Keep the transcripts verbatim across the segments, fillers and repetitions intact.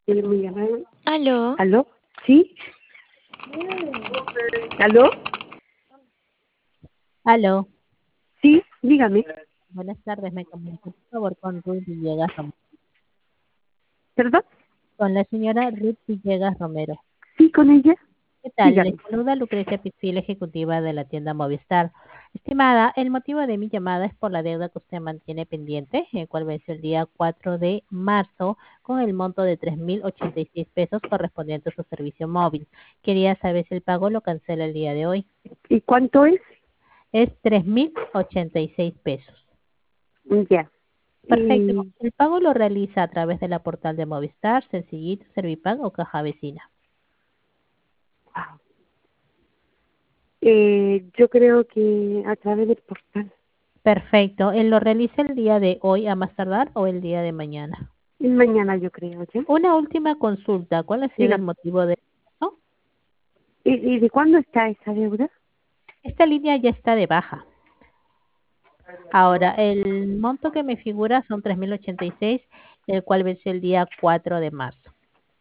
Eh, me llamaron. Aló. ¿Aló? ¿Sí? ¿Aló? Aló, Sí, dígame. buenas tardes, me comunico por favor con Ruth Villegas Romero. ¿Perdón? Con la señora Ruth Villegas Romero. Sí, con ella. ¿Qué tal? Les Dígame. saluda Lucrecia Pichil, ejecutiva de la tienda Movistar. Estimada, el motivo de mi llamada es por la deuda que usted mantiene pendiente, el cual vence el día cuatro de marzo con el monto de tres mil ochenta y seis pesos correspondiente a su servicio móvil. Quería saber si el pago lo cancela el día de hoy. ¿Y cuánto es? Es tres mil ochenta y seis pesos. Ya. Perfecto. Y, El pago lo realiza a través de la portal de Movistar, Sencillito, Servipago o Caja Vecina. ah, eh, yo creo que a través del portal. Perfecto. ¿Él lo realiza el día de hoy a más tardar o el día de mañana? Y mañana yo creo, ¿ya? Una última consulta. ¿Cuál ha sido el Dígame. motivo de esto? ¿Y, y de cuándo está esa deuda? Esta línea ya está de baja. Ahora, el monto que me figura son tres mil ochenta y seis, el cual vence el día cuatro de marzo.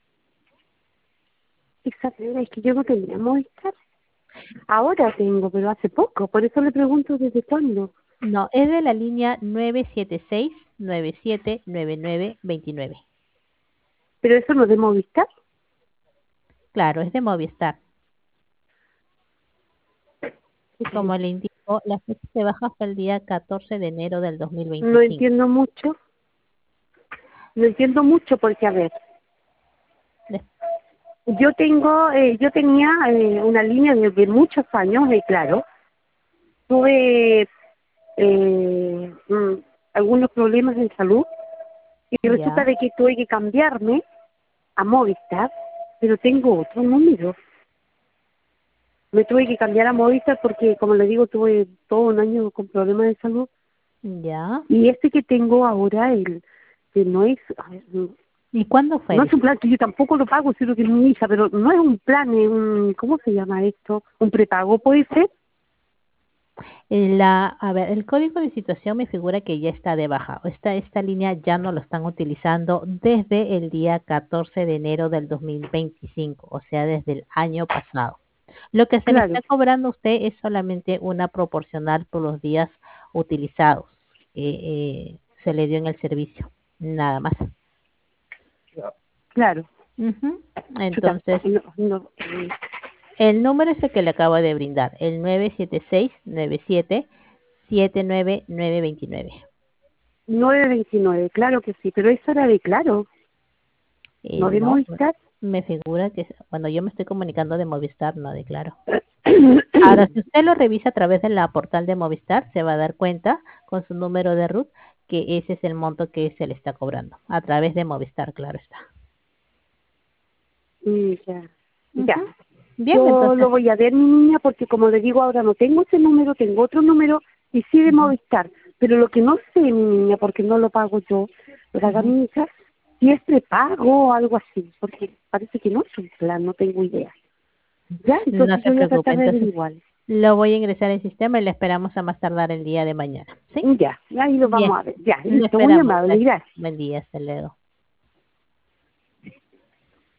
Esa deuda es que yo no tenía Movistar. Ahora tengo, pero hace poco. Por eso le pregunto desde cuándo. No, es de la línea nueve siete seis, nueve siete nueve nueve dos nueve. Pero eso no es de Movistar. Claro, es de Movistar. Como le indico, la fecha de baja fue el día catorce de enero del dos mil No veinticinco. entiendo mucho. No entiendo mucho porque, a ver, Les- yo tengo, eh, yo tenía eh, una línea de, de muchos años, y claro, tuve eh, mm, algunos problemas de salud y resulta Ya, de que tuve que cambiarme a Movistar, pero tengo otro número. Me tuve que cambiar a Movistar porque, como le digo, tuve todo un año con problemas de salud ya. y este que tengo ahora, el que no es, a ver, no ¿Y cuándo fue? no es un Disculpe. plan que yo tampoco lo pago, sino que es mi hija, pero no es un plan, es un, ¿cómo se llama esto? ¿Un prepago puede ser? La, a ver, el código de situación me figura que ya está de baja. Esta, esta línea ya no lo están utilizando desde el día catorce de enero del dos mil veinticinco, o sea, desde el año pasado. Lo que se le Claro. está cobrando a usted es solamente una proporcional por los días utilizados que eh, se le dio en el servicio, nada más. Claro, Ujú. chuta, Entonces, no, no, eh, el número es el que le acabo de brindar, el nueve siete seis, nueve siete, siete nueve nueve dos nueve. nueve veintinueve, claro que sí, pero eso era de claro, Eh, no de no, Movistar. me figura que cuando yo me estoy comunicando de Movistar, no de Claro. Ahora, si usted lo revisa a través de la portal de Movistar, se va a dar cuenta con su número de RUT que ese es el monto que se le está cobrando. A través de Movistar, claro está. Mm, ya, ya. Ujú. Bien, Yo entonces. lo voy a ver, mi niña, porque como le digo, ahora no tengo ese número, tengo otro número y sí de Ujú, Movistar. Pero lo que no sé, mi niña, porque no lo pago yo, lo paga ujú. mi hija, si es prepago o algo así, porque parece que no es un plan, no tengo idea. Ya, No entonces se yo voy a preocupe. tratar de Entonces, averiguar. lo voy a ingresar al sistema y le esperamos a más tardar el día de mañana. ¿Sí? Ya, ahí lo Bien, vamos a ver. Ya, lo listo, muy esperamos. amable, Gracias. gracias. Buen día, hasta luego.